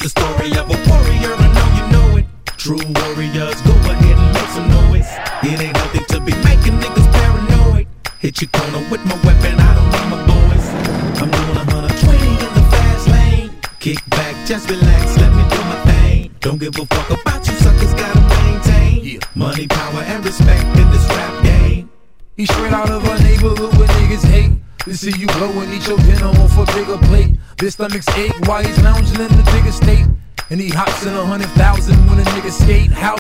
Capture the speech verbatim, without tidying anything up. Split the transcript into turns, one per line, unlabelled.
the story of a warrior, I know you know it. True warriors, go ahead and make some noise. It ain't healthy to be making niggas paranoid. Hit your corner with my weapon, I don't need my boys. I'm doing one hundred twenty in the fast lane. Kick back, just relax, let me do my thing. Don't give a fuck about you suckers, gotta maintain yeah. Money, power, and respect in this rap game.
He straight out of a neighborhood where niggas hate. To see you blow and eat your dinner off a bigger plate. This stomach's ache while he's lounging in the bigger state. And he hops in a hundred thousand when a nigga skate. How